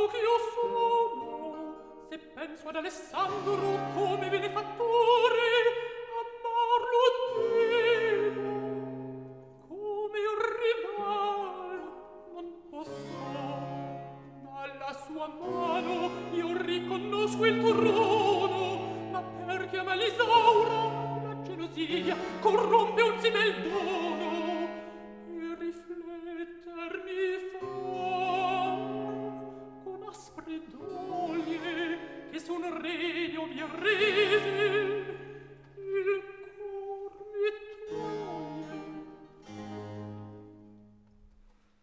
ch'io sono, se penso ad Alessandro come benefattore, amarlo devo, come un rival non posso. Dalla sua mano io riconosco il trono, ma perché ama l'Isaura la gelosia corrompe un sì bel dono, e riflettermi fa con aspre doglie che son re o mio re